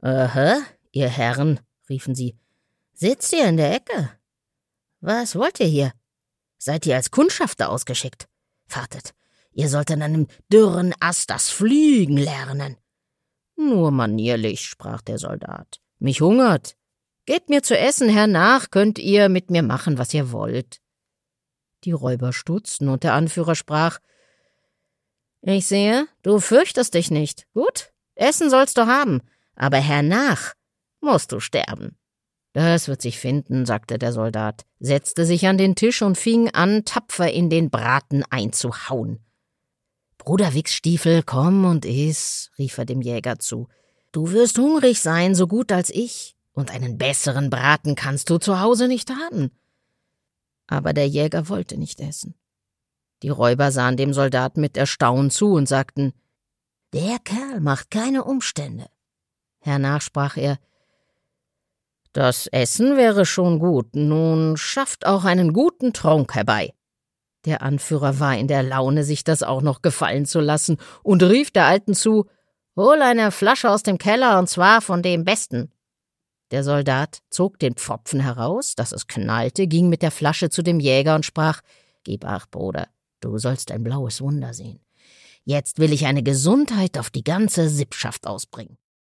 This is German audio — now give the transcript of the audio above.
Aha, ihr Herren, riefen sie, sitzt ihr in der Ecke? Was wollt ihr hier? Seid ihr als Kundschafter ausgeschickt? Wartet, ihr sollt an einem dürren Ast das Fliegen lernen. Nur manierlich, sprach der Soldat. Mich hungert. Gebt mir zu essen, hernach könnt ihr mit mir machen, was ihr wollt. Die Räuber stutzten, und der Anführer sprach: Ich sehe, du fürchtest dich nicht. Gut, Essen sollst du haben, aber hernach musst du sterben. Das wird sich finden, sagte der Soldat, setzte sich an den Tisch und fing an, tapfer in den Braten einzuhauen. »Bruder Wichsstiefel, komm und iss«, rief er dem Jäger zu. »Du wirst hungrig sein, so gut als ich, und einen besseren Braten kannst du zu Hause nicht haben.« Aber der Jäger wollte nicht essen. Die Räuber sahen dem Soldaten mit Erstaunen zu und sagten: »Der Kerl macht keine Umstände.« Hernach sprach er: »Das Essen wäre schon gut, nun schafft auch einen guten Trunk herbei.« Der Anführer war in der Laune, sich das auch noch gefallen zu lassen, und rief der Alten zu: »Hol eine Flasche aus dem Keller, und zwar von dem Besten.« Der Soldat zog den Pfropfen heraus, dass es knallte, ging mit der Flasche zu dem Jäger und sprach: »Gib acht, Bruder, du sollst ein blaues Wunder sehen. Jetzt will ich eine Gesundheit auf die ganze Sippschaft ausbringen.«